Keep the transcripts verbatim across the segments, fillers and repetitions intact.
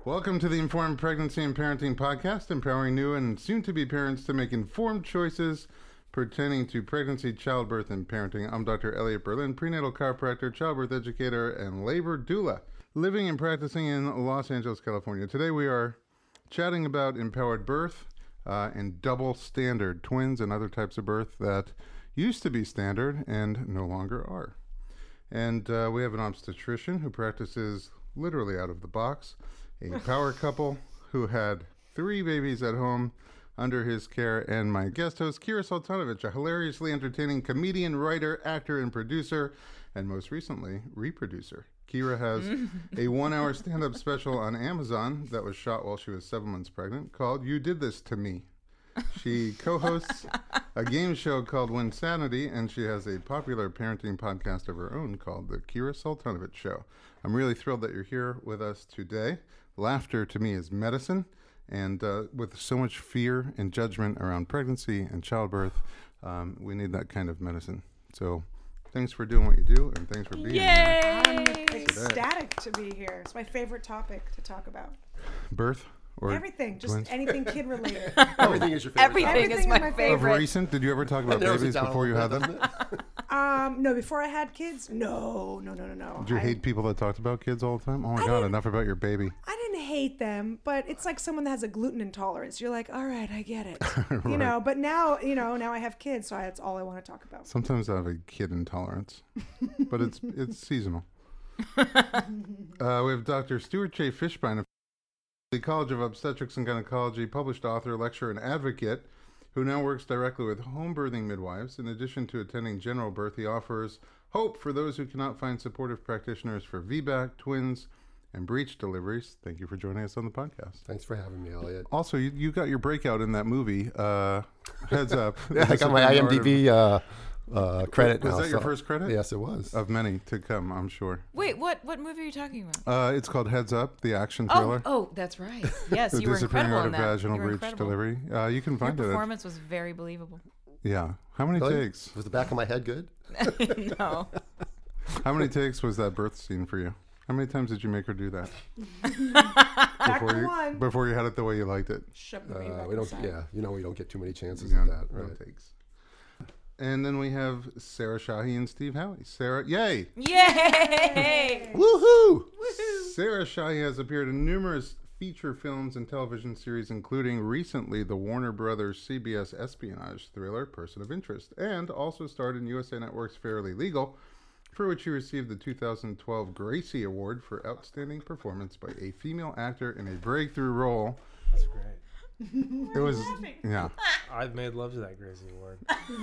Welcome to the Informed Pregnancy and Parenting Podcast, empowering new and soon-to-be parents to make informed choices pertaining to pregnancy, childbirth, and parenting. I'm Doctor Elliot Berlin, prenatal chiropractor, childbirth educator, and labor doula, living and practicing in Los Angeles, California. Today we are chatting about empowered birth uh, and double standard, twins and other types of birth that used to be standard and no longer are. And uh, we have an obstetrician who practices literally out of the box, a power couple who had three babies at home under his care, and my guest host, Kira Soltanovich, a hilariously entertaining comedian, writer, actor, and producer, and most recently, reproducer. Kira has a one-hour stand-up special on Amazon that was shot while she was seven months pregnant called You Did This to Me. She co-hosts a game show called Winsanity, and she has a popular parenting podcast of her own called The Kira Soltanovich Show. I'm really thrilled that you're here with us today. Laughter to me is medicine, and uh, with so much fear and judgment around pregnancy and childbirth, um, we need that kind of medicine. So thanks for doing what you do, and thanks for being Yay! here. I'm ecstatic to be here. It's my favorite topic to talk about. Birth? Or everything, just twins? anything kid related. Everything is your favorite. Everything, Everything is is my, my favorite. Of recent, did you ever talk about babies before you had them? um, no, before I had kids, no, no, no, no, no. Did you I, hate people that talked about kids all the time? Oh my I God, didn't- enough about your baby. I didn't hate them, but it's like someone that has a gluten intolerance. You're like, all right, I get it, Right. you know. But now, you know, now I have kids, so I, that's all I want to talk about. Sometimes I have a kid intolerance, but it's it's seasonal. uh, we have Doctor Stuart J. Fishbein of the College of Obstetrics and Gynecology, published author, lecturer, and advocate, who now works directly with home birthing midwives. In addition to attending general birth, he offers hope for those who cannot find supportive practitioners for V BAC, twins, and breech deliveries. Thank you for joining us on the podcast. Thanks for having me, Elliot. Also, you, you got your breakout in that movie, uh, Heads Up. Yeah, I got my IMDb uh, uh, credit Was now. that your so- first credit? Yes, it was. Of many to come, I'm sure. Wait, what what movie are you talking about? Uh, it's called Heads Up, the action Oh, thriller. oh, that's right. Yes, The you were disappearing incredible art in of that. vaginal You were breech incredible. delivery. Uh, you can Your find it. At, performance was very believable. yeah. How many Really? takes? Was the back of my head good? No. How many takes was that birth scene for you? How many times did you make her do that Back before to you one. before you had it the way you liked it? Shove the baby Uh, back we don't. inside. Yeah, you know we don't get too many chances Yeah, at that, no right? takes. And then we have Sarah Shahi and Steve Howie. Sarah, yay! Yay! Woohoo! Sarah Shahi has appeared in numerous feature films and television series, including recently the Warner Brothers C B S espionage thriller Person of Interest, and also starred in U S A Network's Fairly Legal, for which she received the two thousand twelve Gracie Award for Outstanding Performance by a Female Actor in a Breakthrough Role. That's great. It was, yeah. I've made love to that Gracie Award.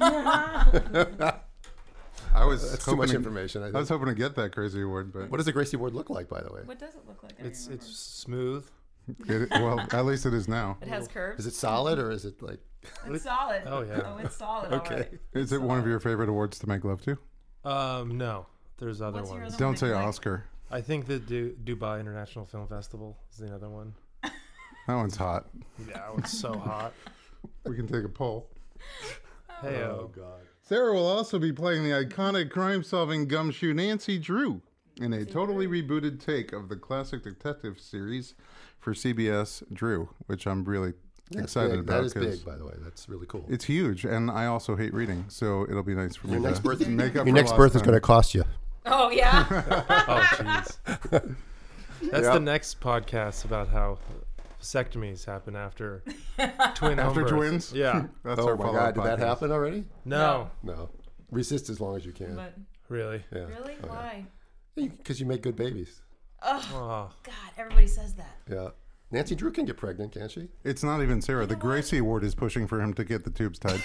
I was That's too hoping much to- information. I, I was think. hoping to get that Gracie Award, but What does a Gracie Award look like, by the way? What does it look like? I don't It's remember. it's smooth. it, well, at least it is now. It has curves. Is it solid or is it like? It's solid. Oh, yeah. Oh, it's solid. Okay. All right. Is it one of your favorite awards to make love to? Um, no, there's other What's your ones. other Don't that say you like? Oscar. I think the du- Dubai International Film Festival is the other one. That one's hot. Yeah, it's so hot. We can take a poll. Hey, Oh God. Sarah will also be playing the iconic crime-solving gumshoe Nancy Drew in a totally rebooted take of the classic detective series for C B S Drew, which I'm really That's excited big. about. That is 'cause big, by the way. That's really cool. It's huge, and I also hate reading, so it'll be nice for Your me next to birth. make up Your for next lost birth is time. going to cost you. Oh yeah. oh jeez. That's Yep. the next podcast about how vasectomies happen after twin home After birth. twins? Yeah. That's Oh our my follow-up God! Did that podcast. happen already? No. No. Resist as long as you can. But Really. Yeah. really, why? Because you make good babies. Oh Oh. God, everybody says that. Yeah. Nancy Drew can get pregnant, can't she? It's not even Sarah. The Gracie Award is pushing for him to get the tubes tied.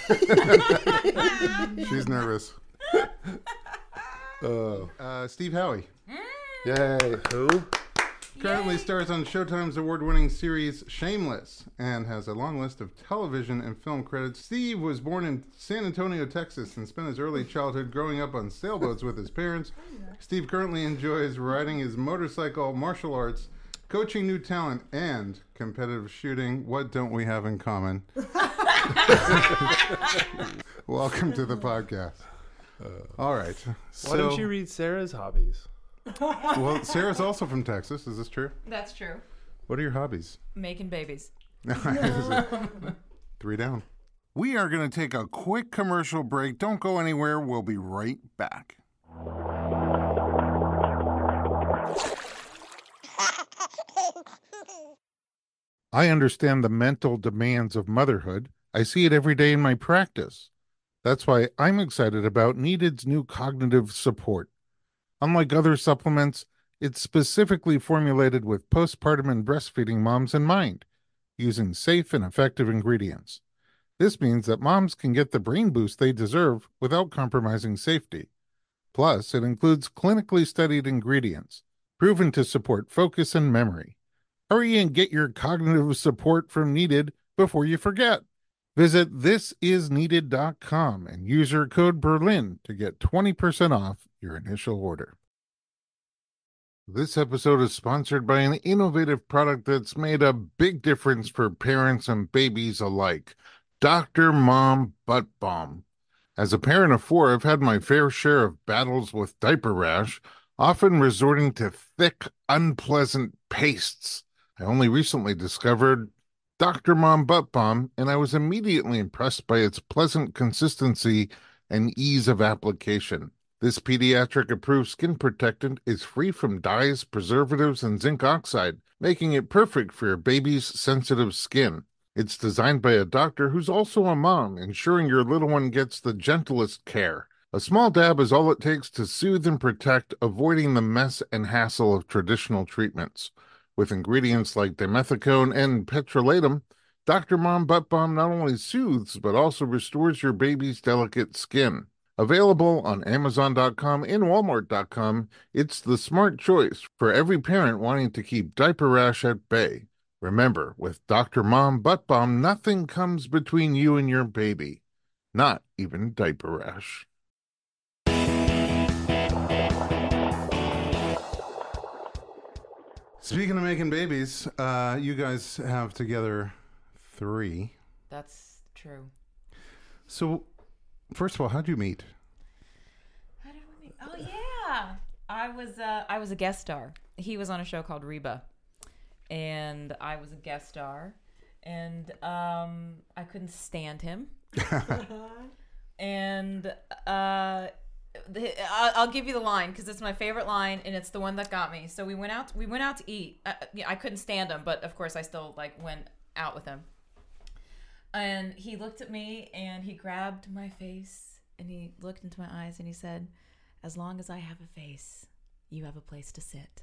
She's nervous. Oh. Uh, Steve Howie Yay. Who? currently stars on Showtime's award-winning series Shameless and has a long list of television and film credits. Steve was born in San Antonio, Texas, and spent his early childhood growing up on sailboats with his parents. Steve currently enjoys riding his motorcycle, martial arts, coaching new talent, and competitive shooting. What don't we have in common? Welcome to the podcast. Uh, All right. Why So, don't you read Sarah's hobbies? well, Sarah's also from Texas. Is this true? That's true. What are your hobbies? Making babies. Three down. We are going to take a quick commercial break. Don't go anywhere. We'll be right back. I understand the mental demands of motherhood. I see it every day in my practice. That's why I'm excited about Needed's new cognitive support. Unlike other supplements, it's specifically formulated with postpartum and breastfeeding moms in mind, using safe and effective ingredients. This means that moms can get the brain boost they deserve without compromising safety. Plus, it includes clinically studied ingredients, proven to support focus and memory. Hurry and get your cognitive support from Needed before you forget. Visit this is needed dot com and use your code Berlin to get twenty percent off your initial order. This episode is sponsored by an innovative product that's made a big difference for parents and babies alike, Doctor Mom Butt Balm. As a parent of four, I've had my fair share of battles with diaper rash, often resorting to thick, unpleasant pastes. I only recently discovered Doctor Mom Butt Balm, and I was immediately impressed by its pleasant consistency and ease of application. This pediatric-approved skin protectant is free from dyes, preservatives, and zinc oxide, making it perfect for your baby's sensitive skin. It's designed by a doctor who's also a mom, ensuring your little one gets the gentlest care. A small dab is all it takes to soothe and protect, avoiding the mess and hassle of traditional treatments. With ingredients like dimethicone and petrolatum, Doctor Mom Butt Balm not only soothes, but also restores your baby's delicate skin. Available on Amazon dot com and Walmart dot com, it's the smart choice for every parent wanting to keep diaper rash at bay. Remember, with Doctor Mom Butt Balm, nothing comes between you and your baby. Not even diaper rash. Speaking of making babies, uh, you guys have together three. That's true. So, first of all, how'd you meet? How did we meet? Oh yeah, I was uh, I was a guest star. He was on a show called Reba, and I was a guest star, and um, I couldn't stand him. and uh, the, I'll, I'll give you the line because it's my favorite line, and it's the one that got me. So we went out. We went out to eat. I, I couldn't stand him, but of course I still like went out with him. And he looked at me and he grabbed my face and he looked into my eyes and he said, "As long as I have a face, you have a place to sit."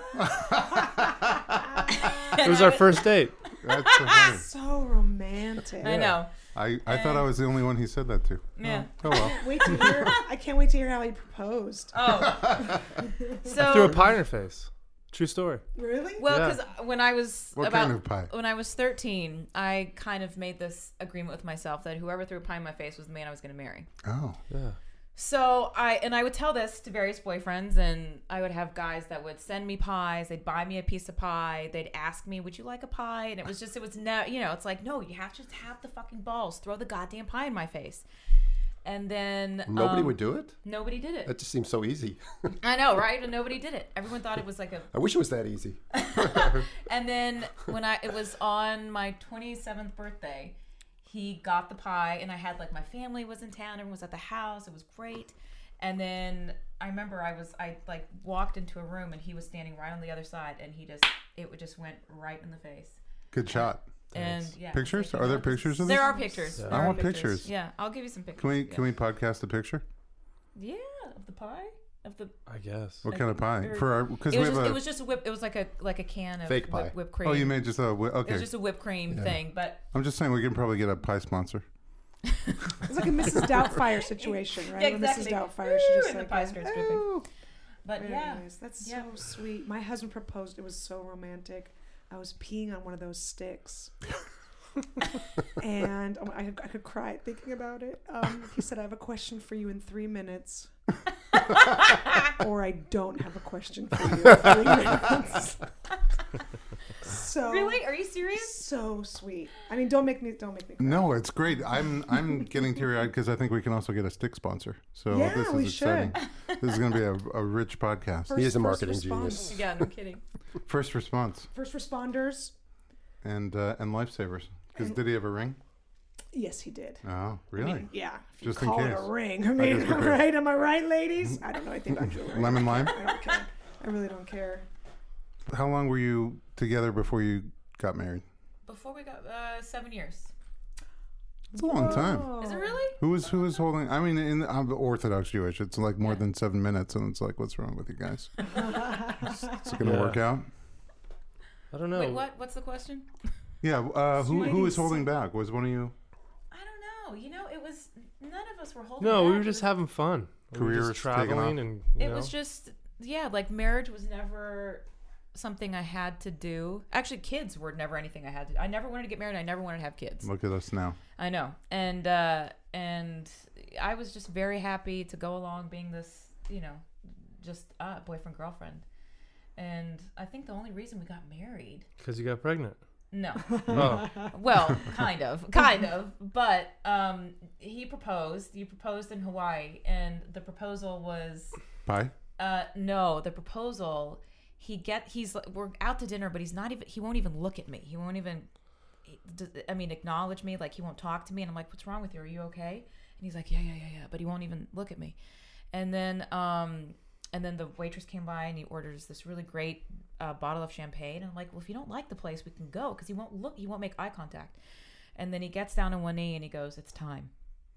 It was our first date. That's so funny. So romantic. I know. I, I thought I was the only one he said that to. Yeah. Oh, oh well. Wait to hear. I can't wait to hear how he proposed. Oh. So I threw a pie in her face. True story. Really? well, Yeah. because when I was What about kind of pie? when I was thirteen, I kind of made this agreement with myself that whoever threw a pie in my face was the man I was going to marry. Oh. Yeah. So I and I would tell this to various boyfriends, and I would have guys that would send me pies. They'd buy me a piece of pie. They'd ask me, "Would you like a pie?" And it was just, it was no, you know, it's like, no, you have to just have the fucking balls, throw the goddamn pie in my face. And then Nobody um, would do it? Nobody did it. That just seems so easy. I know, right? And nobody did it. Everyone thought it was like a. I wish it was that easy. And then when I, it was on my twenty-seventh birthday, he got the pie, and I had like my family was in town, everyone was at the house, it was great. And then I remember I was, I like walked into a room and he was standing right on the other side, and he just, it would just went right in the face. Good shot. And yeah. Pictures? like, Are you there know, pictures of this? There are pictures. Yeah. There I are want pictures. Yeah, I'll give you some pictures. Can we yeah. can we podcast a picture? Yeah, of the pie, of the. I guess. What kind of pie? Or- For our because It we was have just, a. it was just a whip. It was like a like a can of Fake whip, pie. whipped cream. Oh, you made just a wi- It okay. was just a whipped cream Yeah. thing, but I'm just saying we can probably get a pie sponsor. It's like a Missus Doubtfire situation, right? Yeah, When Missus exactly. Doubtfire, she Woo, just and the like pie uh, starts dripping. "Ooh." but Very yeah. nice. That's Yeah. so sweet. My husband proposed. It was so romantic. I was peeing on one of those sticks. and um, I, I could cry thinking about it. Um, he said, "I have a question for you in three minutes." Or I don't have a question for you in three minutes. So Really? Are you serious? So sweet. I mean, don't make me don't make me cry. No, it's great. I'm I'm getting teary-eyed because I think we can also get a stick sponsor. So Yeah, this is we exciting. should. This is going to be a, a rich podcast. First- He is a first marketing response. genius. Yeah, no kidding. First response First responders. and uh, and lifesavers. Because And- did he have a ring? Yes, he did. Oh, really? I mean, yeah. If Just you in call it case. a ring. I mean, guess we could. right? Am I right, ladies? I don't know anything about jewelry. Lemon lime? I don't care. I really don't care. How long were you together before you got married? Before we got uh, seven years. It's a long time. Is it Oh. really? Who was who was holding? I mean, in I'm Orthodox Jewish. It's like more than seven minutes, and it's like, what's wrong with you guys? It's, it's gonna Yeah. work out. I don't know. Wait, what? What's the question? Yeah. Uh, who who was Ladies. holding back? Was one of you I don't know. You know, it was none of us were holding. No, back. we were It just was- having fun. We were Careers just taking traveling, off. and you It know. was just yeah, like marriage was never something I had to do. Actually, kids were never anything I had to do. I never wanted to get married. I never wanted to have kids. Look at us now. I know, and uh, and I was just very happy to go along being this, you know, just uh, boyfriend girlfriend. And I think the only reason we got married, Because you got pregnant. no, Oh, well, kind of, kind of, but um, he proposed. You proposed in Hawaii, and the proposal was Bye. uh, no, the proposal. He get he's we're out to dinner, but he's not even. He won't even look at me. He won't even. I mean, acknowledge me. Like he won't talk to me, and I'm like, "What's wrong with you? Are you okay?" And he's like, "Yeah, yeah, yeah, yeah," but he won't even look at me. And then, um, and then the waitress came by, and he orders this really great uh, bottle of champagne. And I'm like, "Well, if you don't like the place, we can go," because he won't look. He won't make eye contact. And then he gets down on one knee and he goes, "It's time."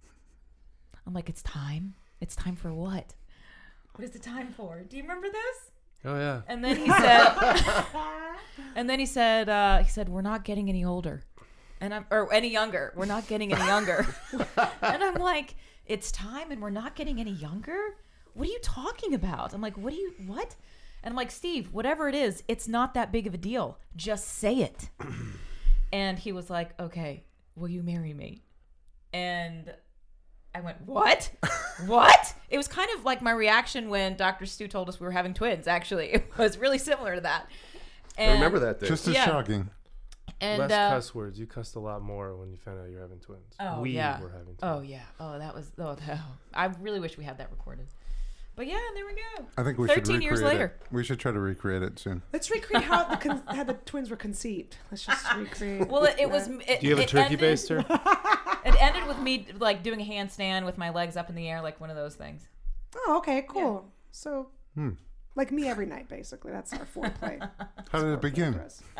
I'm like, "It's time? It's time for what? What is the time for? Do you remember this?" oh yeah. And then he said, and then he said, uh, he said, "We're not getting any older, and I'm or any younger. We're not getting any younger." And I'm like, "It's time, and we're not getting any younger. What are you talking about?" I'm like, "What do you what?" And I'm like, "Steve, whatever it is, it's not that big of a deal. Just say it." And he was like, "Okay, will you marry me?" And I went, "What? What?" It was kind of like my reaction when Doctor Stu told us we were having twins, actually. It was really similar to that. I And, remember that day. Just as Yeah. shocking. And, Less uh, cuss words. You cussed a lot more when you found out you're having twins. Oh, we yeah. were having twins. oh, yeah. Oh, that was, oh, that, I really wish we had that recorded. But yeah, there we go. I think we should thirteen recreate years later. it. We should try to recreate it soon. Let's recreate how the con- how the twins were conceived. Let's just recreate. Well, it, it was. that. It, Do you have a it turkey ended, baster? It ended with me like doing a handstand with my legs up in the air, like one of those things. Oh, okay, cool. So, Hmm. like me every night, basically. That's our foreplay. How did it Foreplay begin? for us.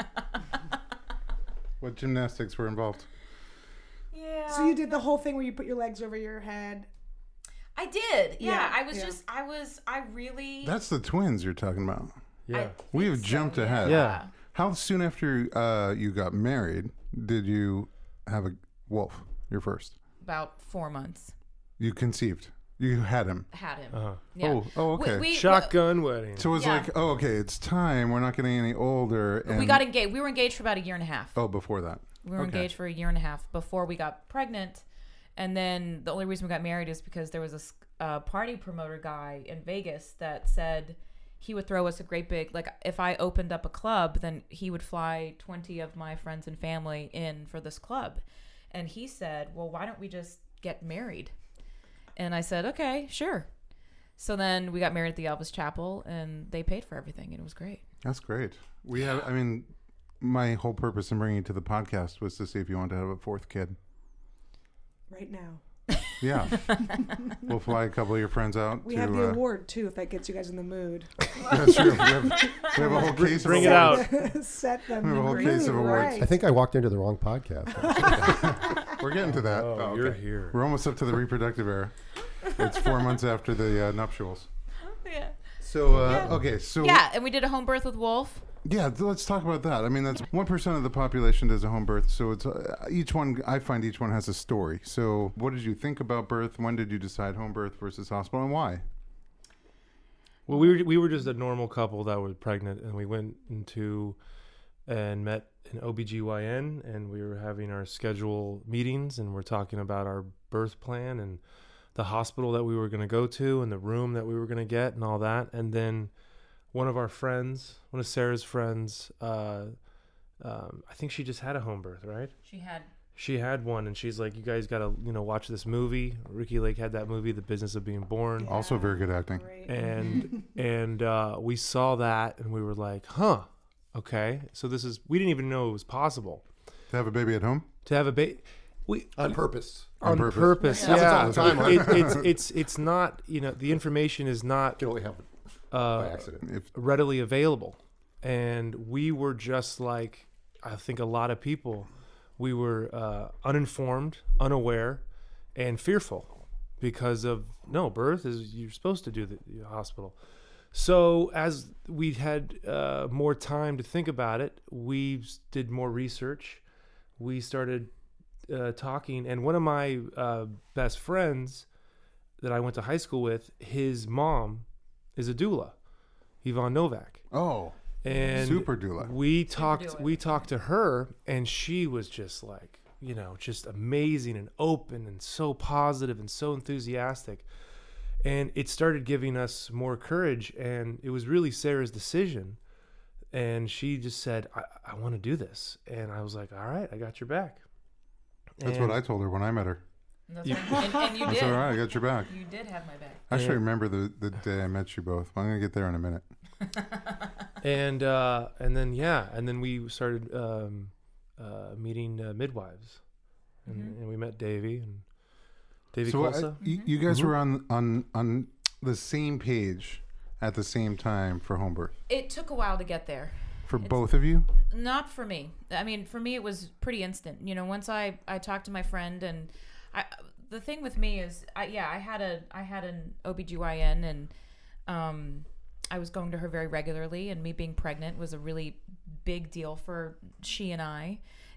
What gymnastics were involved? Yeah. So you did the whole thing where you put your legs over your head. I did. Yeah. Yeah, I was yeah. just. I was. I really. That's the twins you're talking about. Yeah. I We think have so, jumped ahead. Yeah. How soon after uh, you got married did you have a wolf? Your first. About four months. You conceived. You had him. Had him. Uh-huh. Yeah. Oh, oh, We- okay. we- Shotgun wedding. So it was Yeah. like, oh, okay, it's time. We're not getting any older. And we got engaged. We were engaged for about a year and a half. Oh, before that. We were Okay. engaged for a year and a half before we got pregnant. And then the only reason we got married is because there was this uh, party promoter guy in Vegas that said he would throw us a great big, like if I opened up a club, then he would fly twenty of my friends and family in for this club. And he said, well, why don't we just get married? And I said, okay, sure. So then we got married at the Elvis Chapel and they paid for everything and it was great. That's great. We have, I mean, my whole purpose in bringing you to the podcast was to see if you want to have a fourth kid. Right now. Yeah. We'll fly a couple of your friends out. We to, have the uh, award, too, if that gets you guys in the mood. That's true. We have, we have a whole case Bring of it awards. out. Set them We have a whole really case of awards. right. I think I walked into the wrong podcast. We're getting to that. Oh, Oh, you're okay. here. We're almost up to the reproductive era. It's four months after the uh, nuptials. Yeah. So, uh, Yeah. okay, so Yeah. And we did a home birth with Wolf. yeah, th- let's talk about that. I mean, that's one percent of the population does a home birth, so it's uh, each one. I find each one has a story. So, what did you think about birth? When did you decide home birth versus hospital, and why? Well, we were we were just a normal couple that was pregnant, and we went into and met an O B G Y N, and we were having our schedule meetings, and we're talking about our birth plan and the hospital that we were going to go to and the room that we were going to get and all that. And then one of our friends, one of Sarah's friends, uh, um, I think she just had a home birth, right? She had. She had one, and she's like, "You guys got to, you know, watch this movie." Ricky Lake had that movie, The Business of Being Born. Also very good acting. Great. And and uh, we saw that, and we were like, "Huh, okay." So this is we didn't even know it was possible To have a baby at home? to have a baby. We On purpose. on, On purpose, purpose. yeah. Happens all the time, huh? It, it's it's it's not, you know, the information is not Can only happen by uh, accident. If readily available, and we were just like, I think a lot of people, we were uh, uninformed, unaware, and fearful because of no birth is you're supposed to do the, the hospital. So as we had uh, more time to think about it, we s- did more research. We started uh, talking, and one of my uh, best friends that I went to high school with, his mom is a doula, Yvonne Novak. oh, And super doula. we talked doula. we talked to her, and she was just like, you know, just amazing and open and so positive and so enthusiastic. And it started giving us more courage, and it was really Sarah's decision. And she just said, I, I want to do this. And I was like, all right, I got your back. That's And what I told her when I met her. That's You- right. and, and you That's did. all right. I got your back. You did have my back. I actually Yeah. remember the, the day I met you both. I'm going to get there in a minute. and uh, and then yeah, and then we started um, uh, meeting uh, midwives, and, Mhm. and we met Davy and Davy So I, Colsa. you, you guys Mhm. were on, on, on the same page at the same time for home birth. It took a while to get there. For It's- both of you? Not for me. I mean, for me, it was pretty instant. You know, once I, I talked to my friend, and I, the thing with me is, I, yeah, I had a I had an O B G Y N, and um, I was going to her very regularly, and me being pregnant was a really big deal for she and I.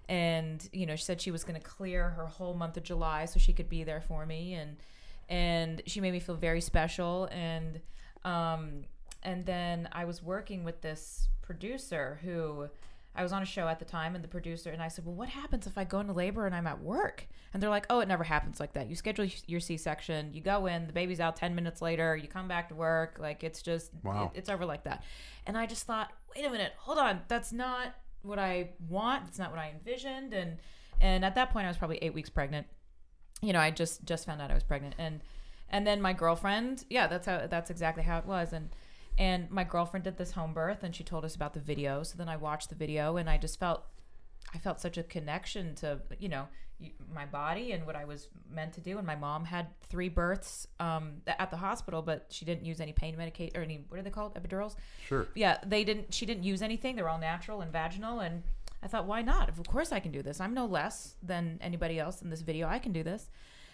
And you know, she said she was going to clear her whole month of July so she could be there for me, and and she made me feel very special. And um, and then I was working with this producer who I was on a show at the time, and the producer and I said, well, what happens if I go into labor and I'm at work? And they're like, oh, it never happens like that. You schedule your C-section, you go in, the baby's out ten minutes later, you come back to work. Like, it's just, Wow. it, it's over like that. And I just thought, wait a minute, hold on. That's not what I want. It's not what I envisioned. And, and at that point I was probably eight weeks pregnant. You know, I just, just found out I was pregnant. And, and then my girlfriend, yeah, that's how, that's exactly how it was. And, And my girlfriend did this home birth, and she told us about the video. So then I watched the video, and I just felt, I felt such a connection to, you know, my body and what I was meant to do. And my mom had three births um, at the hospital, but she didn't use any pain medication or any, what are they called? Epidurals? Sure. Yeah, they didn't, she didn't use anything. They're all natural and vaginal. And I thought, why not? Of course I can do this. I'm no less than anybody else in this video. I can do this.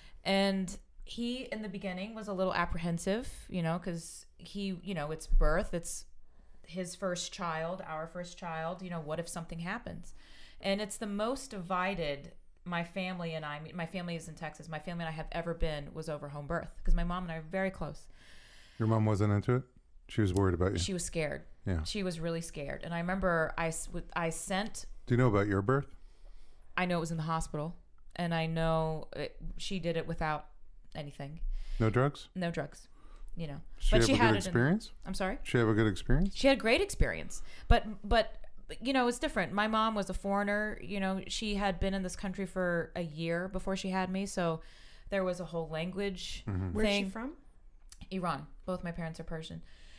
And he, in the beginning, was a little apprehensive, you know, because he, you know, it's birth, it's his first child, our first child, you know, what if something happens? And it's the most divided my family and I, my family is in Texas, my family and I have ever been was over home birth, because my mom and I are very close. Your mom wasn't into it? She was worried about you. She was scared. Yeah. She was really scared. And I remember I, s- w- I sent, Do you know about your birth? I know it was in the hospital, and I know it, she did it without anything, No drugs? no drugs, you know. Did she but have she a had good it in- experience? I'm sorry? She have a good experience? She had great experience, but but you know, it's different. My mom was a foreigner. You know, she had been in this country for a year before she had me, so there was a whole language Mm-hmm. Where's thing. she from? Iran. Both my parents are Persian,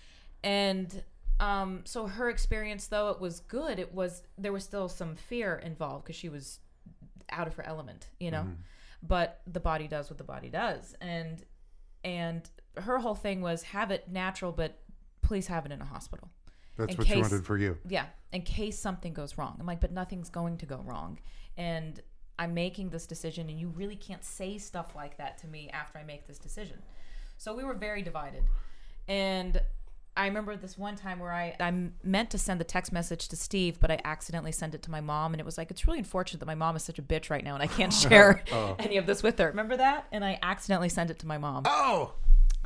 and um, so her experience, though it was good, it was there was still some fear involved because she was out of her element, you know. Mm-hmm. But the body does what the body does, and and her whole thing was have it natural, but please have it in a hospital. That's in what she case- wanted for you. Yeah, in case something goes wrong. I'm like, but nothing's going to go wrong. And I'm making this decision, and you really can't say stuff like that to me after I make this decision. So we were very divided. And I remember this one time where I, I meant to send the text message to Steve, but I accidentally sent it to my mom. And it was like, it's really unfortunate that my mom is such a bitch right now, and I can't share Oh. any of this with her. Remember that? And I accidentally sent it to my mom. Oh!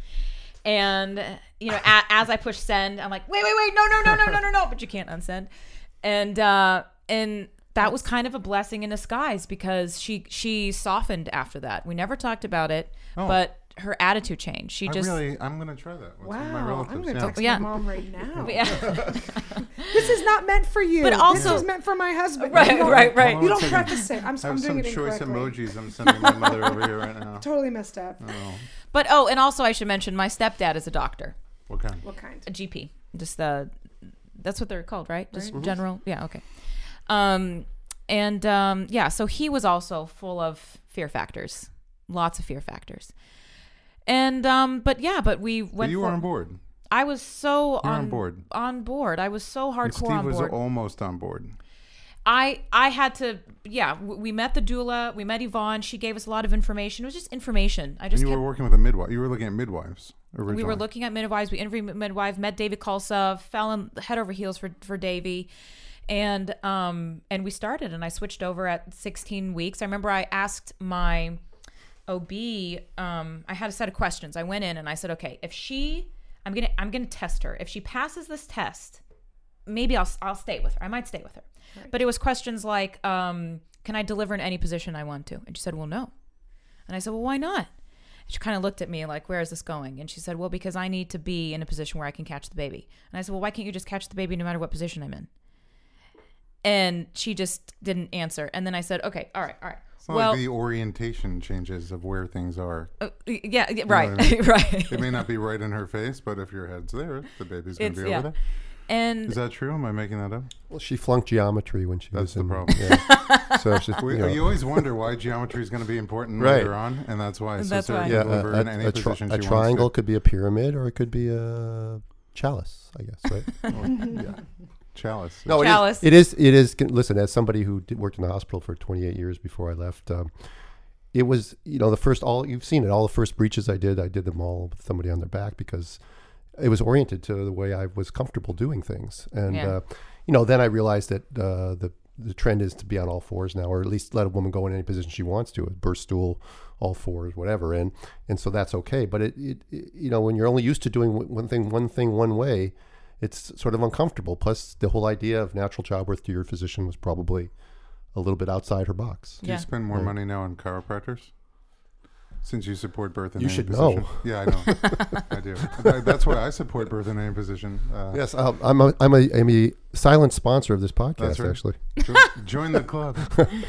And, you know, a, as I push send, I'm like, wait, wait, wait, no, no, no, no, no, no, no. But you can't unsend. And, uh, and that was kind of a blessing in disguise, because she, she softened after that. We never talked about it, Oh. but her attitude changed. She I just really, I'm gonna try that. With some of my Wow, relatives. I'm gonna yeah. text Yeah. my mom right now. yeah. This is not meant for you. But also- this is meant for my husband. Right, You don't- right, right. Hold You on don't a second. preface it. I'm, I I'm have doing some it choice incorrectly. emojis I'm sending my mother over here right now. Totally messed up. Oh, But oh, and also I should mention my stepdad is a doctor, what kind? What kind? a G P. Just uh, that's what they're called, right? Just Right. general. Yeah. Okay. Um, and um, yeah, so he was also full of fear factors, lots of fear factors. And um, but yeah, but we went. But you were for- on board. I was so You're on, on board. On board. I was so hardcore And Steve on was board. almost on board. I I had to. Yeah, w- we met the doula. We met Yvonne. She gave us a lot of information. It was just information. I And just you kept. were working with a midwife. You were looking at midwives originally. We were looking at midwives. We interviewed midwives. Met David Kulsa. Fell in head over heels for for Davey, and um and we started. And I switched over at sixteen weeks. I remember I asked my O B. Um, I had a set of questions. I went in and I said, okay, if she, I'm gonna I'm gonna test her. If she passes this test, maybe I'll I'll stay with her. I might stay with her. Right. But it was questions like, um, can I deliver in any position I want to? And she said, well, no. And I said, well, why not? She kind of looked at me like, where is this going? And she said, well, because I need to be in a position where I can catch the baby. And I said, well, why can't you just catch the baby no matter what position I'm in? And she just didn't answer. And then I said, okay, all right, all right. It's not well, like the orientation changes of where things are. uh, yeah, yeah, right, what I mean? right. It may not be right in her face, but if your head's there, the baby's going It's- to be yeah. over there. And Is that true? Am I making that up? Well, she flunked geometry when she That's was the in. problem. Yeah. So she's, We, you know, you always wonder why geometry is going to be important Right. later on, and that's why. So That's Sarah why. can yeah, deliver a, in any a, tri- position a she triangle wants could be a pyramid, or it could be a chalice, I guess, right? to. Yeah. Chalice. No, Chalice. It is, it is. It is. Listen, as somebody who did, worked in the hospital for twenty-eight years before I left, um, it was, you know, the first, all you've seen it, all the first breaches I did, I did them all with somebody on their back because it was oriented to the way I was comfortable doing things. And, Yeah. uh, you know, then I realized that uh, the, the trend is to be on all fours now, or at least let a woman go in any position she wants to, a birth stool, all fours, whatever. And, and so that's okay. But it, it, it, you know, when you're only used to doing one thing, one thing, one way, it's sort of uncomfortable. Plus the whole idea of natural childbirth to your physician was probably a little bit outside her box. Do you Yeah. spend more Right. money now on chiropractors? Since you support birth in You any should position. know. Yeah, I know. I do. That- That's why I support birth in any position. Uh, Yes, I'll- I'm a, I'm a, I'm a silent sponsor of this podcast, That's right. actually. jo- Join the club.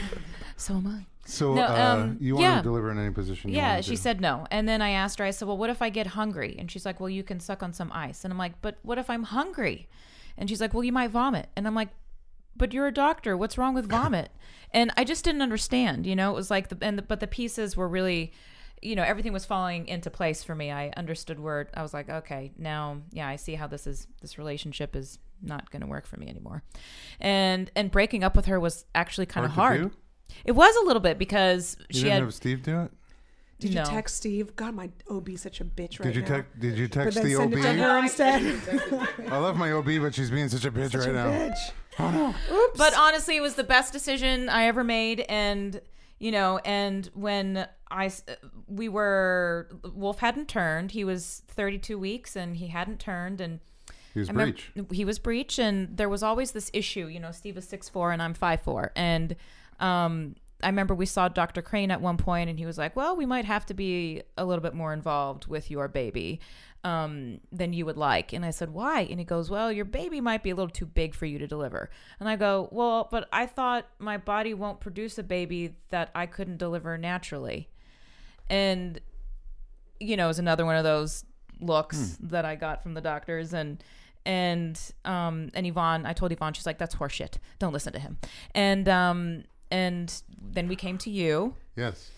so am I. So No, uh, um, you want yeah. to deliver in any position you Yeah, want to she do. said no. And then I asked her, I said, well, what if I get hungry? And she's like, well, you can suck on some ice. And I'm like, but what if I'm hungry? And she's like, well, you might vomit. And I'm like, but you're a doctor. What's wrong with vomit? And I just didn't understand, you know, it was like, the, and the, but the pieces were really, you know, everything was falling into place for me. I understood where I was like, okay, now, yeah, I see how this is, this relationship is not going to work for me anymore. And, and breaking up with her was actually kind of Hard to hard. do? It was a little bit because You she didn't had, have Steve do it? Did No. you text Steve? God, my O B's such a bitch right Did you now. text? Did you But text then the O send B? it to her instead. I love my O B, but she's being such a bitch Such right a now. bitch. Oh no! Oops. But honestly, it was the best decision I ever made. And, you know, and when I, s- we were, Wolf hadn't turned. He was thirty-two weeks and he hadn't turned. And He was I remember- breach. he was breach. And there was always this issue, you know, Steve is six foot four and I'm five foot four. And, um, I remember we saw Doctor Crane at one point and he was like, well, we might have to be a little bit more involved with your baby um, than you would like. And I said, why? And he goes, well, your baby might be a little too big for you to deliver. And I go, well, but I thought my body won't produce a baby that I couldn't deliver naturally. And, you know, it was another one of those looks that I got from the doctors. And, and, um, and Yvonne, I told Yvonne, she's like, that's horseshit. Don't listen to him. And, um, and then we came to you. Yes,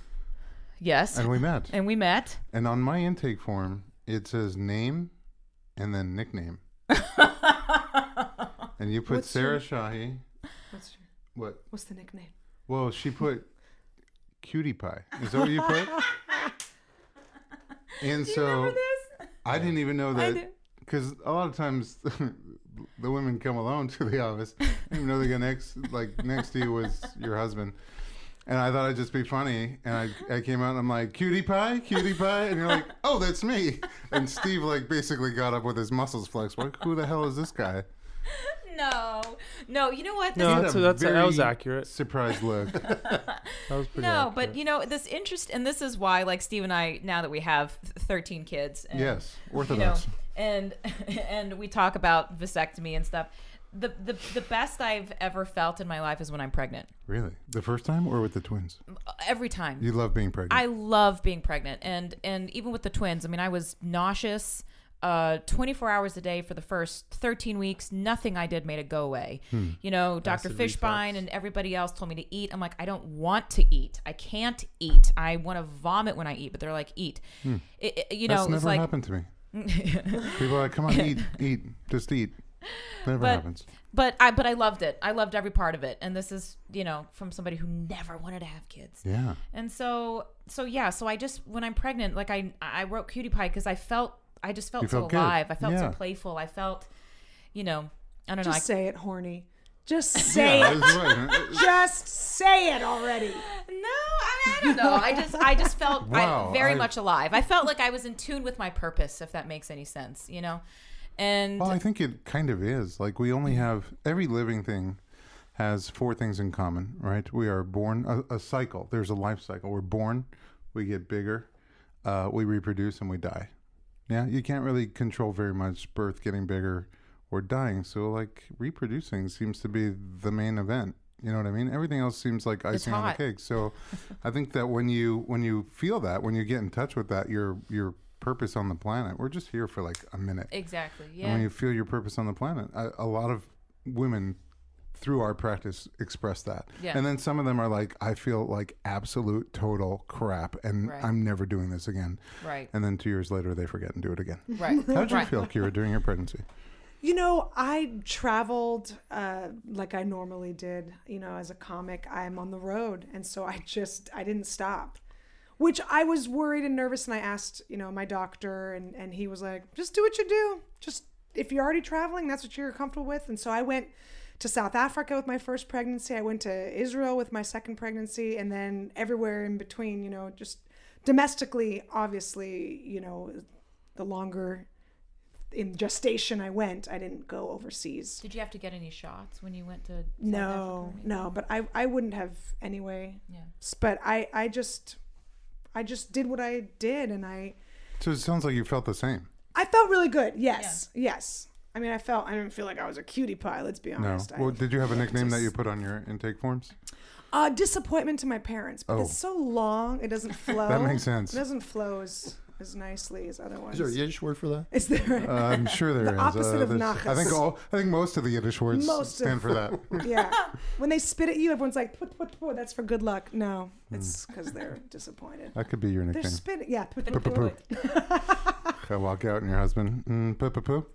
Yes. and we met. And we met. And on my intake form, it says name and then nickname. And you put What's Sarah your- Shahi. What's, your- What? what's the nickname? Well, she put Cutie Pie. Is that what you put? And so I didn't even know I that do. because a lot of times the women come alone to the office. I didn't even know the guy next, like next to you was your husband. And I thought I'd just be funny. And I, I came out and I'm like, cutie pie, cutie pie. And you're like, oh, that's me. And Steve like basically got up with his muscles flexed. Like, who the hell is this guy? No, no. You know what? This No, He that's had a that's that was very accurate. Surprised look. That was pretty. no, accurate. but you know this interest, and this is why, like Steve and I, now that we have thirteen kids, and, Yes, you know, orthodox. and and we talk about vasectomy and stuff. The, the the best I've ever felt in my life is when I'm pregnant. Really? The first time or with the twins? Every time. You love being pregnant. I love being pregnant, and and even with the twins. I mean, I was nauseous, uh, twenty-four hours a day for the first thirteen weeks. Nothing I did made it go away. Hmm. You know, Doctor Acid Fishbein reflux. and everybody else told me to eat. I'm like, I don't want to eat. I can't eat. I want to vomit when I eat, but they're like, eat. Hmm. It, it- you That's know, it's never like. happened to me. People are like, come on, eat, eat, just eat. Never But- happens. But I but I loved it. I loved every part of it. And this is, you know, from somebody who never wanted to have kids. Yeah. And so so yeah, so I just when I'm pregnant, like I I wrote Cutie Pie because I felt I just felt You so felt good. alive. I felt Yeah. so playful. I felt, you know, I don't know. I, Just say it, horny. Just say Yeah, it. that's right. Just say it already. no, I mean I don't know. I just I just felt Wow, I, very I- much alive. I felt like I was in tune with my purpose, if that makes any sense, you know. And Well, I think it kind of is. Like we only have every living thing has four things in common, right? We are born a, a cycle. There's a life cycle. We're born, we get bigger, uh, we reproduce, and we die. Yeah, you can't really control very much birth, getting bigger, or dying. So like reproducing seems to be the main event. You know what I mean? Everything else seems like icing on the hot. cake. So I think that when you when you feel that, when you get in touch with that, your your purpose on the planet, we're just here for like a minute. exactly, And yeah. when you feel your purpose on the planet, a, a lot of women through our practice express that. Yeah. And then some of them are like, I feel like absolute total crap and Right. I'm never doing this again. right. And then two years later, they forget and do it again. Right. How did you right. feel, Kira, during your pregnancy? You know, I traveled uh, like I normally did. You know, as a comic, I'm on the road. And so I just, I didn't stop, which I was worried and nervous. And I asked, you know, my doctor, and, and he was like, just do what you do. Just, if you're already traveling, that's what you're comfortable with. And so I went to South Africa with my first pregnancy. I went to Israel with my second pregnancy, and then everywhere in between, you know, just domestically, obviously, you know, the longer in gestation I went, I didn't go overseas. Did you have to get any shots when you went to South No, Africa or anything? no, but I, I wouldn't have anyway. Yeah. S- But I, I just, I just did what I did, and I, So it sounds like you felt the same. I felt really good. Yes, yes. I mean, I felt, I didn't feel like I was a cutie pie. Let's be No. honest. I- Well, did you have a nickname that just- you put on your intake forms? Uh, disappointment to my parents, because Oh. it's so long. It doesn't flow. That makes sense. It doesn't flow as, as nicely as other ones. Is there a Yiddish word for that? Is there? Uh, I'm sure there is. The opposite of there's- nachas. I think all. I think most of the Yiddish words Most of- stand for that. Yeah. When they spit at you, everyone's like, put, put, put. That's for good luck. No, Hmm. it's because they're disappointed. That could be your They're nickname. spitting. Yeah. Put, put, Poo, poo, put. poo. I walk out and your husband, mm, poo, poo, poo.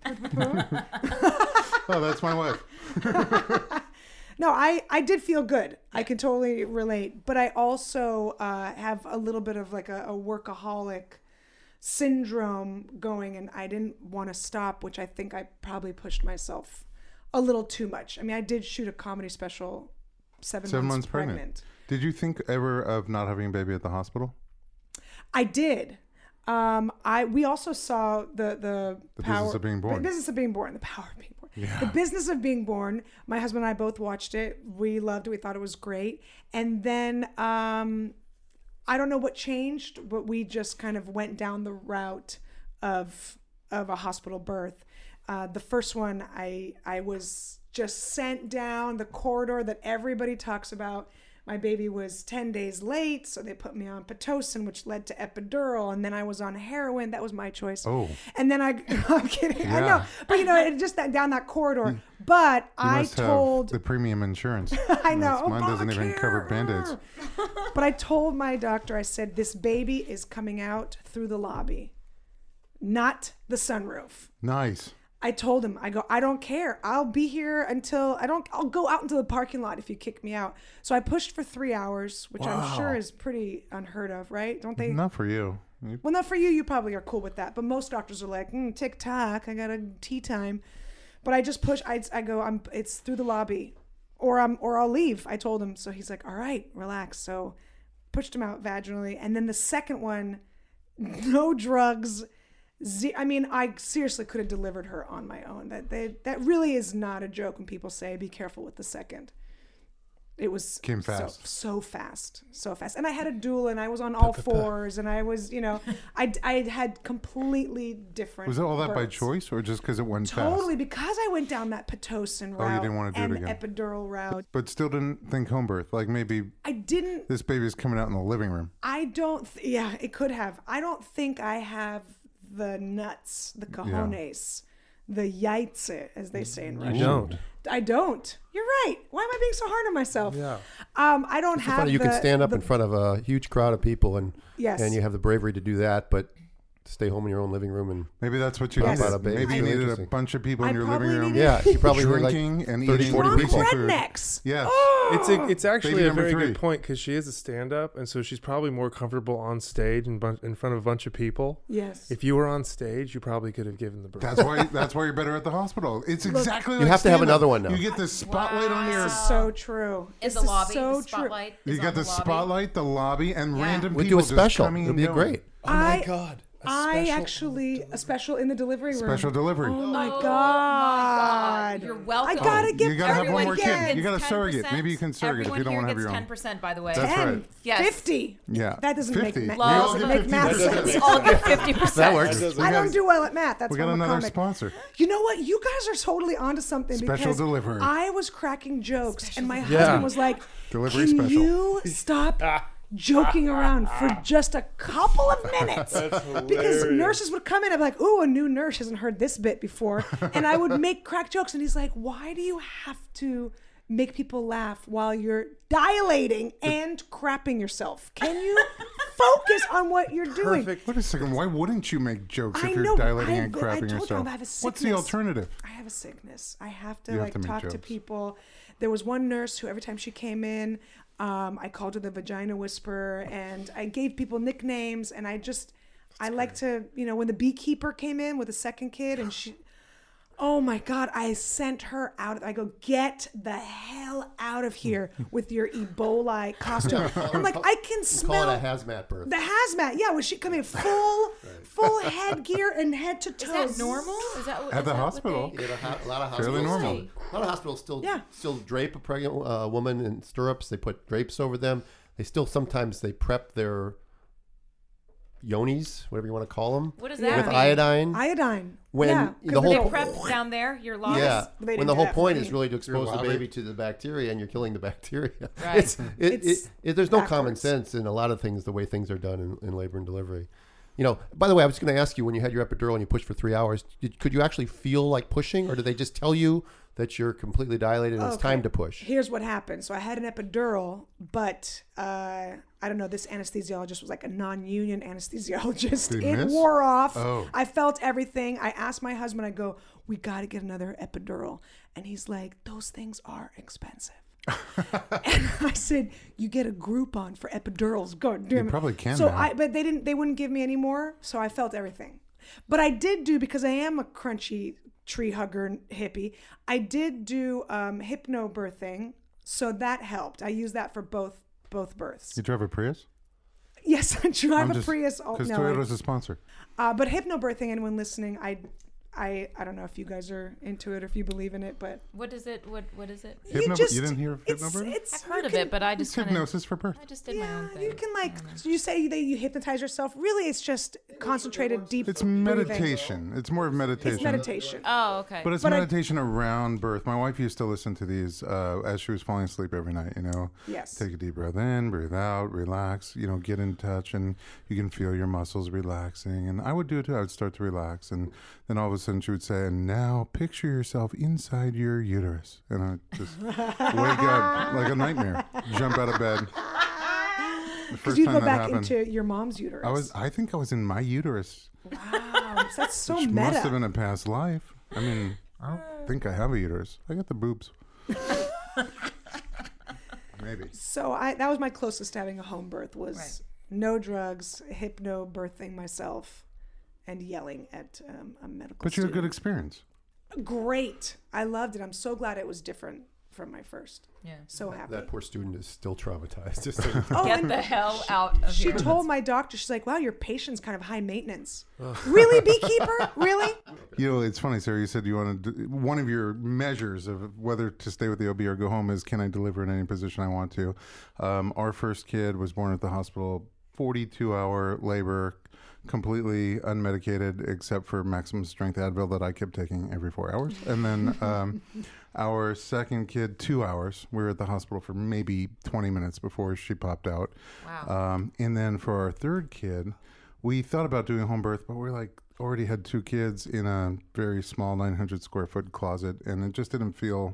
Oh, that's my wife. No, I, I did feel good. I can totally relate. But I also uh, have a little bit of like a, a workaholic syndrome going, and I didn't want to stop, which I think I probably pushed myself a little too much. I mean, I did shoot a comedy special seven, Seven months, months pregnant. pregnant. Did you think ever of not having a baby at the hospital? I did. Um, I we also saw the the, The power, Business of Being Born. The business of being born. The power of being born. Yeah. The business of being born. My husband and I both watched it. We loved it. We thought it was great. And then um, I don't know what changed, but we just kind of went down the route of of a hospital birth. Uh, the first one, I I was just sent down the corridor that everybody talks about. My baby was ten days late, so they put me on Pitocin, which led to epidural, and then I was on heroin. That was my choice. Oh. And then I, I'm kidding. I Yeah. know, but you know, it just that down that corridor. But You I must told, have the premium insurance. I know, That's- Mine doesn't even cover Obamacare. Band-Aids. But I told my doctor, I said, this baby is coming out through the lobby, not the sunroof. Nice. I told him, I go, I don't care. I'll be here until I don't, I'll go out into the parking lot if you kick me out. So I pushed for three hours, which I'm Wow. sure is pretty unheard of, right? Don't they? Not for you. You- Well, not for you. You probably are cool with that. But most doctors are like, mm, tick tock. I got a tea time. But I just push. I, I go, I'm, it's through the lobby or I'm, or I'll leave. I told him. So he's like, all right, relax. So pushed him out vaginally. And then the second one, no drugs, Ze- I mean, I seriously could have delivered her on my own. That they, that really is not a joke when people say, "Be careful with the second." It was Came so, fast. so fast, so fast. And I had a doula, and I was on all fours, and I was, you know, I, I had completely different. Was it all that by births. choice or just because it went fast? Totally, because I went down that Pitocin route Oh, you didn't wanna do it and again. epidural route. But still didn't think home birth. Like maybe I didn't. this baby's coming out in the living room. I don't. Th- yeah, it could have. I don't think I have the nuts, the cojones, the yaitse, as they say in Russian. You don't. I don't. You're right. Why am I being so hard on myself? Yeah. Um, I don't It's have. funny, you the, can stand up the, in front of a huge crowd of people and Yes. and you have the bravery to do that, but to stay home in your own living room and Maybe that's what you Yes. needed. About a baby. Maybe you Really needed a interesting. bunch of people I in your living probably room. needed- yeah, you probably were like Drinking and thirty, eating forty Drunk people. greasy food. rednecks. Yes. It's a, it's actually Baby a number very three. good point because she is a stand-up, and so she's probably more comfortable on stage in, bun- in front of a bunch of people. Yes. If you were on stage, you probably could have given the birth. That's why. That's why you're better at the hospital. It's exactly. You like have to have stand-up. another one now. You get the spotlight on your. This is so true. In This the is lobby, so the true. spotlight. You is got on the lobby. spotlight, the lobby, and Yeah. random We'll do people a just special. coming It'll and be going. great. Oh my I- god! A I special- actually a special in the delivery room. Special delivery. Oh my Oh god! my God. You're welcome. I gotta get You gotta have one everyone more again. kid. You got a Gets surrogate. ten percent. Maybe you can surrogate if Everyone you don't here want to have gets your own. ten percent, by the way. That's ten, right. Yes. fifty. Yeah. That doesn't fifty. make We ma- all doesn't get make math fifty percent. sense. All get fifty percent. That works. We I got- don't do well at math. That's We why got I'm a another comic. sponsor. You know what? You guys are totally onto something Special because delivery. I was cracking jokes, and my Yeah. husband was like, Delivery "Can special." you stop joking around for just a couple of minutes?" Because nurses would come in, I'd be like, "Ooh, a new nurse hasn't heard this bit before," and I would make crack jokes, and he's like, "Why do you have to make people laugh while you're dilating and crapping yourself? Can you focus on what you're doing?" Perfect. Wait a second. Why wouldn't you make jokes I if you're know, dilating I- and I crapping told you, yourself? I have a What's the sickness. alternative? I have a sickness. I have to You have like to make talk to jokes. people. There was one nurse who every time she came in, um, I called her the vagina whisperer, and I gave people nicknames, and I just I like to, you know, when the beekeeper came in with a second kid, and she, oh my God, I sent her out. I go, "Get the hell out of here with your Ebola costume." I'm like, I can call smell it a hazmat birth. the hazmat. Yeah, when she come in full, full headgear and head to Is toes. that normal? Is that what, At is the that what hospital. they- You know, ha- a lot of Fairly hospitals, normal. a lot of hospitals still Yeah. still drape a pregnant uh, woman in stirrups. They put drapes over them. They still sometimes they prep their yonis, whatever you want to call them, What does Yeah. that with mean? iodine. Iodine. When yeah, the 'cause whole They they- po- prep down there, your lungs. Yeah, They didn't when the do whole that for point me. is really to expose the lobby. baby to the bacteria, and you're killing the bacteria. Right. It's, it, It's it, it, there's no common backwards. sense in a lot of things, the way things are done in, in labor and delivery. You know, by the way, I was going to ask you, when you had your epidural and you pushed for three hours, did, could you actually feel like pushing, or did they just tell you that you're completely dilated and it's Okay. time to push? Here's what happened. So I had an epidural, but uh, I don't know. This anesthesiologist was like a non-union anesthesiologist. Did you It miss? wore off. Oh. I felt everything. I asked my husband. I go, "We got to get another epidural," and he's like, "Those things are expensive." And I said, "You get a Groupon for epidurals." God damn You it. probably can So now. I, but they didn't. They wouldn't give me any more. So I felt everything. But I did do, because I am a crunchy tree hugger hippie. I did do um, hypnobirthing, so that helped. I used that for both both births. You drive a Prius? Yes, I drive I'm a just- Prius. Oh, Because no, Toyota's a sponsor. uh, but hypnobirthing, anyone listening, I, I, I don't know if you guys are into it or if you believe in it, but What is it? What What is it? Hypno- you just you didn't hear of it's, hypnobirthing? it's I've heard you of can- it, but I It's just kind of hypnosis for birth. I just did my Yeah, own thing. you can like I don't know. you say that you hypnotize yourself. Really, it's just concentrated deep. It's breathing. meditation. It's more of meditation. It's meditation. Oh, okay. But it's But I- meditation around birth. My wife used to listen to these uh, as she was falling asleep every night, you know. Yes. Take a deep breath in, breathe out, relax, you know, get in touch, and you can feel your muscles relaxing. And I would do it too. I would start to relax. And then all of a sudden she would say, "And now picture yourself inside your uterus." And I just wake up like a nightmare, jump out of bed. The Because first you time go that back happened, into your mom's uterus. I was, I think I was in my uterus, Wow, that's so which meta. must have been a past life. I mean, I don't think I have a uterus. I got the boobs. Maybe. So I that was my closest to having a home birth was Right. no drugs, hypno birthing myself, and yelling at um, a medical. But you had a good student. experience. Great. I loved it. I'm so glad it was different from my first. Yeah. So happy. That poor student is still traumatized. Just so- Oh, Get and the hell out of she here. told my doctor, she's like, wow, your patient's kind of high maintenance. Really, beekeeper? Really? You know, it's funny, Sarah. You said you wanted to, one of your measures of whether to stay with the O B or go home is can I deliver in any position I want to. Um, our first kid was born at the hospital, forty-two hour labor, completely unmedicated except for maximum strength Advil that I kept taking every four hours. And then um, our second kid, two hours. We were at the hospital for maybe twenty minutes before she popped out. Wow. Um, and then for our third kid, we thought about doing home birth, but we're like already had two kids in a very small nine hundred square foot closet, and it just didn't feel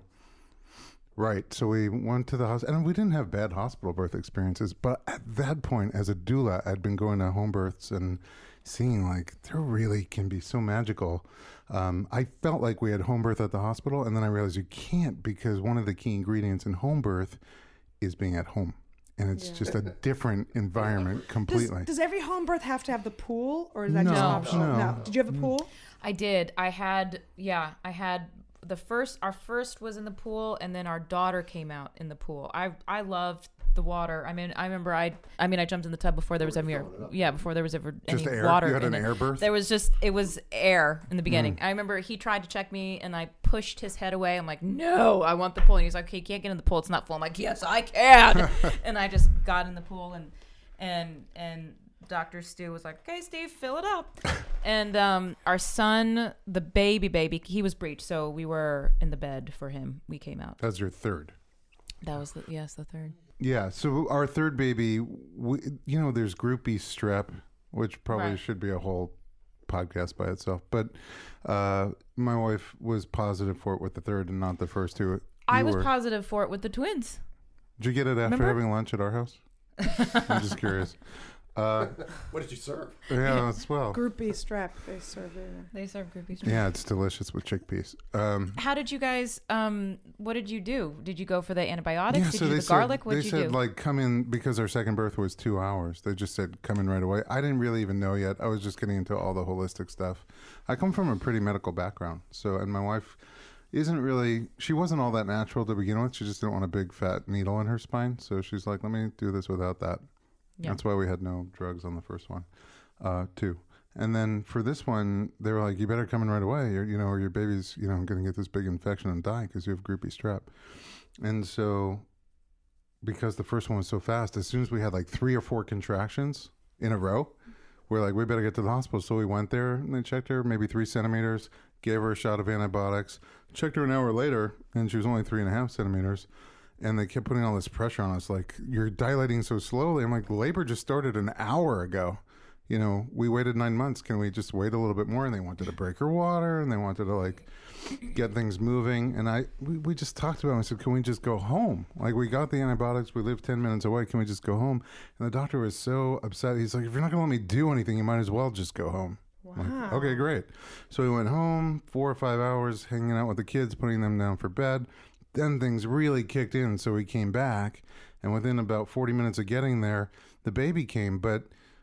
right. So we went to the hospital, and we didn't have bad hospital birth experiences. But at that point, as a doula, I'd been going to home births and seeing like there really can be so magical. Um, I felt like we had home birth at the hospital, and then I realized you can't because one of the key ingredients in home birth is being at home. And it's Yeah. just a different environment Does, completely. does every home birth have to have the pool, or is that No, just optional? no. Did you have a pool? I did. I had, yeah, I had the first, our first was in the pool, and then our daughter came out in the pool. I I loved the water. I mean, I remember I, I mean, I jumped in the tub before there was ever, yeah, before there was ever Just any air? water. You had in an it. air birth? There was just, it was air in the beginning. Mm. I remember he tried to check me, and I pushed his head away. I'm like, no, I want the pool. And he's like, okay, you can't get in the pool. It's not full. I'm like, yes, I can. And I just got in the pool, and and and Doctor Stu was like, okay, Steve, fill it up. And um, our son, the baby baby, he was breached, so we were in the bed for him. We came out. That's your third. That was the yes, the third. Yeah. So our third baby, we, you know, there's Group B strep, which probably Right. should be a whole podcast by itself. But uh, my wife was positive for it with the third and not the first two. I You was were- positive for it with the twins. Did you get it after Remember? having lunch at our house? I'm just curious. Uh, What did you serve? yeah, as well. Group B strep, they serve it. They serve groupies. Yeah, it's delicious with chickpeas. Um, How did you guys? Um, what did you do? Did you go for the antibiotics? yeah, did so you do they the garlic? said, What they did you said do? like come in because our second birth was two hours. They just said come in right away. I didn't really even know yet. I was just getting into all the holistic stuff. I come from a pretty medical background, so and my wife isn't really. She wasn't all that natural to begin with. She just didn't want a big fat needle in her spine, so she's like, let me do this without that. Yeah. That's why we had no drugs on the first one, uh, too. And then for this one, they were like, you better come in right away, or, you know, or your baby's, you know, going to get this big infection and die because you have Group B strep. And so because the first one was so fast, as soon as we had like three or four contractions in a row, we're like, we better get to the hospital. So we went there and they checked her, maybe three centimeters, gave her a shot of antibiotics, checked her an hour later, and she was only three and a half centimeters. And they kept putting all this pressure on us, like, you're dilating so slowly. I'm like, labor just started an hour ago. You know, we waited nine months. Can we just wait a little bit more? And they wanted to break her water, and they wanted to, like, get things moving. And I, we, we just talked about it. I said, can we just go home? Like, we got the antibiotics. We live ten minutes away. Can we just go home? And the doctor was so upset. He's like, if you're not going to let me do anything, you might as well just go home. I'm like, okay, great. So we went home, four or five hours, hanging out with the kids, putting them down for bed. Then things really kicked in, so we came back, and within about forty minutes of getting there, the baby came, but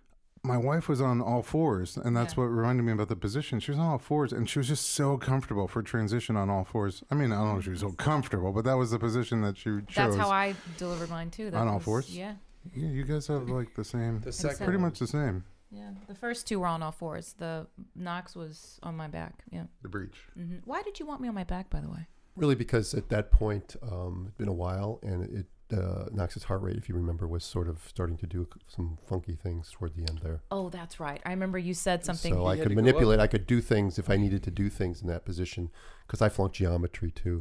my wife was on all fours, and that's Yeah. what reminded me about the position. She was on all fours, and she was just so comfortable for transition on all fours. I mean, I don't know if she was so comfortable, but that was the position that she chose. That's how I delivered mine too. That On all was- fours? Yeah, Yeah, you guys have like the same, The second second pretty one. much the same, yeah. The first two were on all fours. The Knox was on my back. Yeah. the breach. hmm Why did you want me on my back, by the way? Really, because at that point, um, it's been a while, and it uh, Knox's heart rate, if you remember, was sort of starting to do some funky things toward the end there. Oh, that's right. I remember you said something. So I had could to go manipulate. I could do things if I needed to do things in that position, because I flunked geometry too.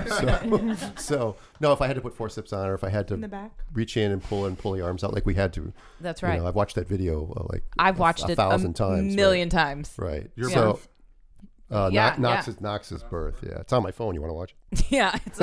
so, so no, if I had to put forceps on, or if I had In the to back. reach in and pull and pull the arms out, like we had to. That's You right. know, I've watched that video uh, like I've watched a it thousand a times, million times. Right. Your so, birth? uh, Yeah, Kno- Knox's yeah. Knox's birth. Yeah, it's on my phone. You want to watch yeah. It's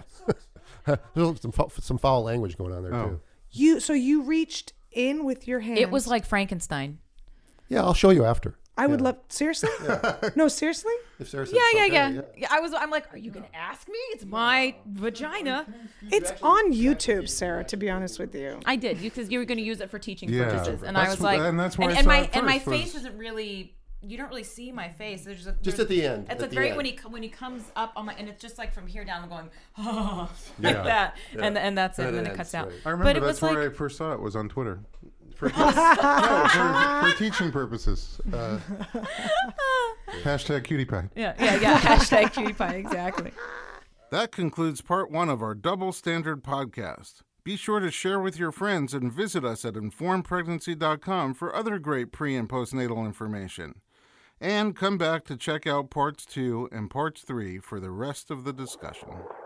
it? There's some fou- some foul language going on there Oh. too. You so you reached in with your hands. it was like Frankenstein. Yeah, I'll show you after. I would yeah. love seriously. No, seriously. If Sarah says Yeah, yeah, okay, yeah, yeah. I was. I'm like, are you gonna ask me? It's my vagina. It's on YouTube, Sarah. To be honest with you. I did because you were gonna use it for teaching Yeah. purposes, and That's I was wh- like, and that's why I and, saw and my it and my first was- face isn't really you don't really see my face. There's a, Just there's, at the end. It's at like the very end. when he when he comes up on my, and it's just like from here down, I'm going oh, Yeah. like that, Yeah. and and that's it, and then it ends, cuts out. right. I remember But it that's was where like- I first saw it was on Twitter. For, no, for, for teaching purposes. Uh, hashtag cutie pie. Yeah, yeah, yeah. Hashtag cutie pie, exactly. That concludes part one of our Double Standard podcast. Be sure to share with your friends and visit us at informed pregnancy dot com for other great pre- and postnatal information. And come back to check out parts two and parts three for the rest of the discussion.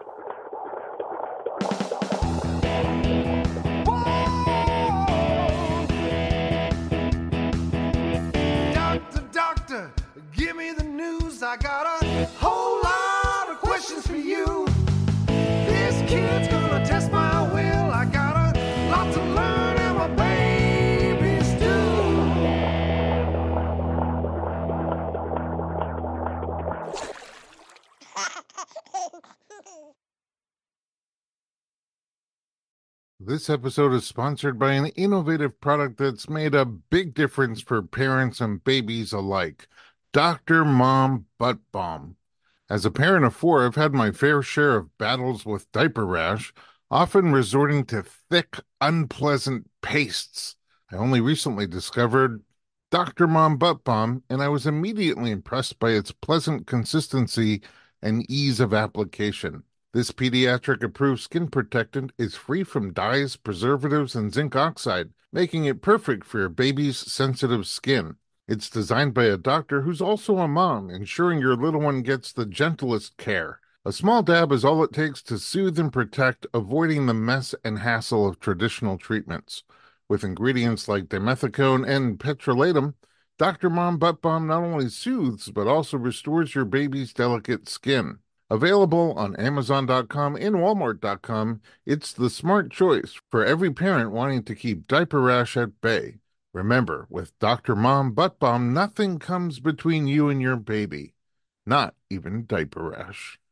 Doctor, doctor, give me the news. I got a whole lot of questions for you. This kid's gonna test my will. I got a lot to learn, and my babies do. This episode is sponsored by an innovative product that's made a big difference for parents and babies alike. Doctor Mom Butt Balm. As a parent of four, I've had my fair share of battles with diaper rash, often resorting to thick, unpleasant pastes. I only recently discovered Doctor Mom Butt Balm, and I was immediately impressed by its pleasant consistency and ease of application. This pediatric-approved skin protectant is free from dyes, preservatives, and zinc oxide, making it perfect for your baby's sensitive skin. It's designed by a doctor who's also a mom, ensuring your little one gets the gentlest care. A small dab is all it takes to soothe and protect, avoiding the mess and hassle of traditional treatments. With ingredients like dimethicone and petrolatum, Doctor Mom Butt Balm not only soothes, but also restores your baby's delicate skin. Available on Amazon dot com and Walmart dot com, it's the smart choice for every parent wanting to keep diaper rash at bay. Remember, with Doctor Mom Butt Balm, nothing comes between you and your baby. Not even diaper rash.